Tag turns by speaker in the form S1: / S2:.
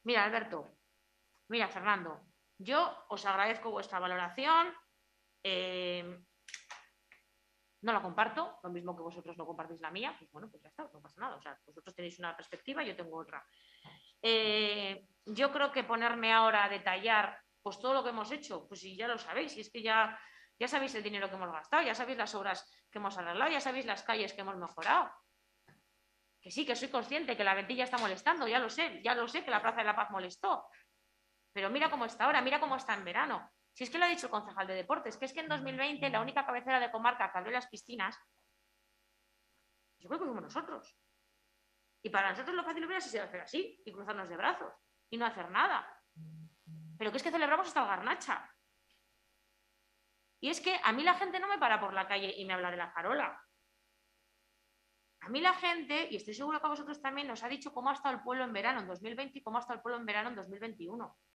S1: Mira, Alberto, mira, Fernando, yo os agradezco vuestra valoración. eh, no la comparto, lo mismo que vosotros no compartís la mía, pues bueno, pues ya está, no pasa nada. O sea, vosotros tenéis una perspectiva, yo tengo otra. Yo creo que ponerme ahora a detallar pues todo lo que hemos hecho, pues si ya lo sabéis, y es que ya sabéis el dinero que hemos gastado, ya sabéis las obras que hemos arreglado, ya sabéis las calles que hemos mejorado. Que sí, que soy consciente que la Ventilla está molestando, ya lo sé que la Plaza de la Paz molestó, pero mira cómo está ahora, mira cómo está en verano. Si es que lo ha dicho el concejal de deportes, que es que en 2020 la única cabecera de comarca que abrió las piscinas, yo creo que fuimos nosotros. Y para nosotros lo fácil hubiera sido hacer así y cruzarnos de brazos y no hacer nada. Pero que es que celebramos hasta el garnacha. Y es que a mí la gente no me para por la calle y me habla de la farola. A mí la gente, y estoy seguro que a vosotros también, nos ha dicho cómo ha estado el pueblo en verano en 2020 y cómo ha estado el pueblo en verano en 2021.